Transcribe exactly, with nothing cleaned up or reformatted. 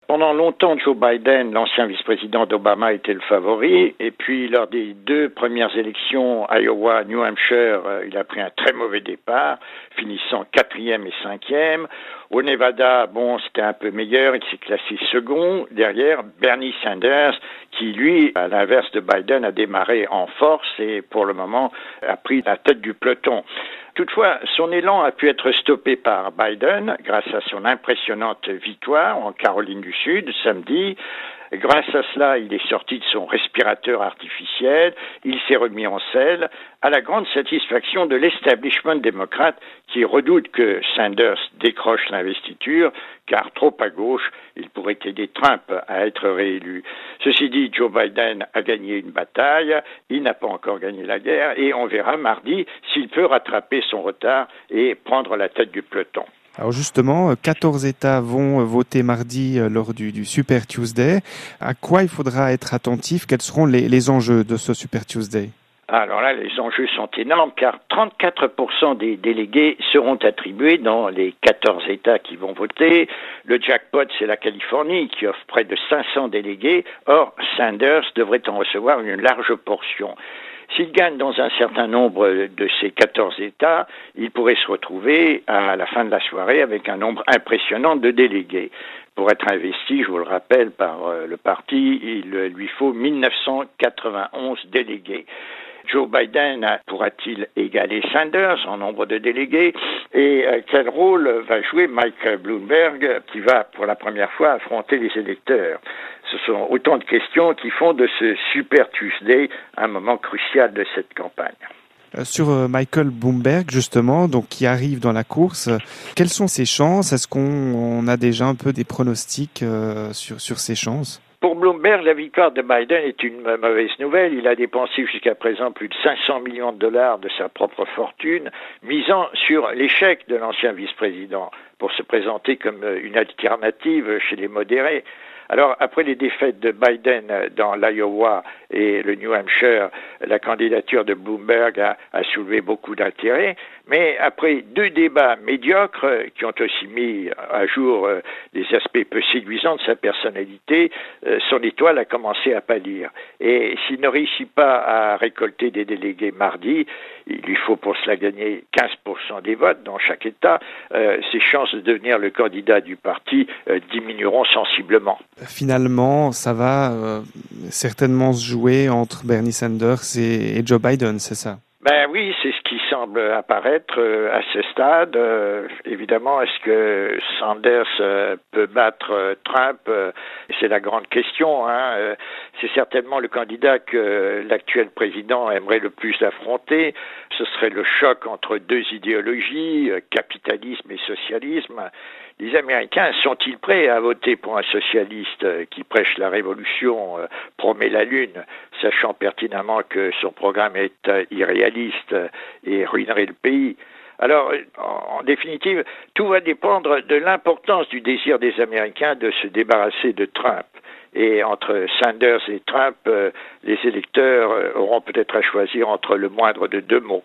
Pendant longtemps, Joe Biden, l'ancien vice-président d'Obama, était le favori. Et puis, lors des deux premières élections, Iowa, New Hampshire, euh, il a pris un très mauvais départ, finissant quatrième et cinquième. Au Nevada, bon, c'était un peu meilleur, il s'est classé second. Derrière, Bernie Sanders, qui, lui, à l'inverse de Biden, a démarré en force et, pour le moment, a pris la tête du peloton. Toutefois, son élan a pu être stoppé par Biden grâce à son impressionnante victoire en Caroline du Sud samedi. Grâce à cela, il est sorti de son respirateur artificiel, il s'est remis en selle, à la grande satisfaction de l'establishment démocrate qui redoute que Sanders décroche l'investiture, car trop à gauche, il pourrait aider Trump à être réélu. Ceci dit, Joe Biden a gagné une bataille, il n'a pas encore gagné la guerre, et on verra mardi s'il peut rattraper son retard et prendre la tête du peloton. Alors justement, quatorze États vont voter mardi lors du, du Super Tuesday. À quoi il faudra être attentif? Quels seront les, les enjeux de ce Super Tuesday? Alors là, les enjeux sont énormes car trente-quatre pour cent des délégués seront attribués dans les quatorze États qui vont voter. Le jackpot, c'est la Californie qui offre près de cinq cents délégués. Or, Sanders devrait en recevoir une large portion. S'il gagne dans un certain nombre de ces quatorze États, il pourrait se retrouver à la fin de la soirée avec un nombre impressionnant de délégués. Pour être investi, je vous le rappelle, par le parti, il lui faut mille neuf cent quatre-vingt-onze délégués. Joe Biden pourra-t-il égaler Sanders en nombre de délégués? Et quel rôle va jouer Mike Bloomberg qui va pour la première fois affronter les électeurs? Ce sont autant de questions qui font de ce Super Tuesday un moment crucial de cette campagne. Sur Michael Bloomberg, justement, donc qui arrive dans la course, quelles sont ses chances? Est-ce qu'on on a déjà un peu des pronostics euh, sur, sur ses chances? Pour Bloomberg, la victoire de Biden est une mauvaise nouvelle. Il a dépensé jusqu'à présent plus de cinq cents millions de dollars de sa propre fortune, misant sur l'échec de l'ancien vice-président pour se présenter comme une alternative chez les modérés. Alors, après les défaites de Biden dans l'Iowa et le New Hampshire, la candidature de Bloomberg a, a soulevé beaucoup d'intérêt. Mais après deux débats médiocres qui ont aussi mis à jour des aspects peu séduisants de sa personnalité, son étoile a commencé à pâlir. Et s'il ne réussit pas à récolter des délégués mardi, il lui faut pour cela gagner quinze pour cent des votes dans chaque État, ses chances de devenir le candidat du parti diminueront sensiblement. Finalement, ça va euh, certainement se jouer entre Bernie Sanders et, et Joe Biden, c'est ça? Ben oui, c'est ce qui semble apparaître euh, à ce stade. Euh, évidemment, est-ce que Sanders euh, peut battre euh, Trump? euh, C'est la grande question. Hein. Euh, c'est certainement le candidat que l'actuel président aimerait le plus affronter. Ce serait le choc entre deux idéologies, euh, capitalisme et socialisme. Les Américains sont-ils prêts à voter pour un socialiste qui prêche la révolution, promet la lune, sachant pertinemment que son programme est irréaliste et ruinerait le pays? Alors, en définitive, tout va dépendre de l'importance du désir des Américains de se débarrasser de Trump. Et entre Sanders et Trump, les électeurs auront peut-être à choisir entre le moindre de deux mots.